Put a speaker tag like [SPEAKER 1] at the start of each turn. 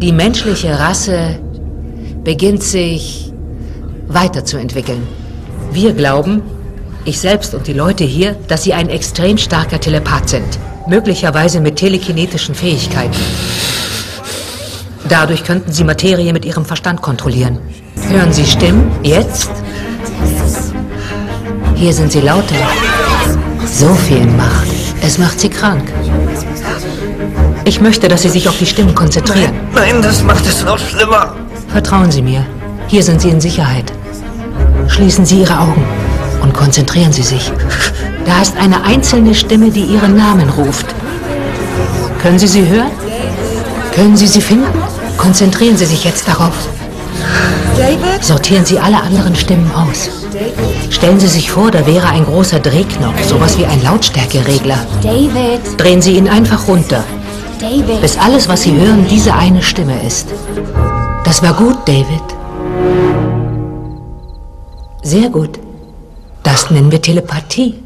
[SPEAKER 1] Die menschliche Rasse beginnt sich weiterzuentwickeln. Wir glauben, ich selbst und die Leute hier, dass sie ein extrem starker Telepath sind. Möglicherweise mit telekinetischen Fähigkeiten. Dadurch könnten sie Materie mit ihrem Verstand kontrollieren. Hören Sie Stimmen? Jetzt? Hier sind sie lauter. So viel Macht. Es macht sie krank. Ich möchte, dass Sie sich auf die Stimmen konzentrieren.
[SPEAKER 2] Nein, das macht es noch schlimmer.
[SPEAKER 1] Vertrauen Sie mir. Hier sind Sie in Sicherheit. Schließen Sie Ihre Augen und konzentrieren Sie sich. Da ist eine einzelne Stimme, die Ihren Namen ruft. Können Sie sie hören? Können Sie sie finden? Konzentrieren Sie sich jetzt darauf.
[SPEAKER 3] David?
[SPEAKER 1] Sortieren Sie alle anderen Stimmen aus. Stellen Sie sich vor, da wäre ein großer Drehknopf, sowas wie ein Lautstärkeregler.
[SPEAKER 3] David?
[SPEAKER 1] Drehen Sie ihn einfach runter,
[SPEAKER 3] David?
[SPEAKER 1] bis alles, was Sie hören, diese eine Stimme ist. Das war gut, David. Sehr gut. Das nennen wir Telepathie.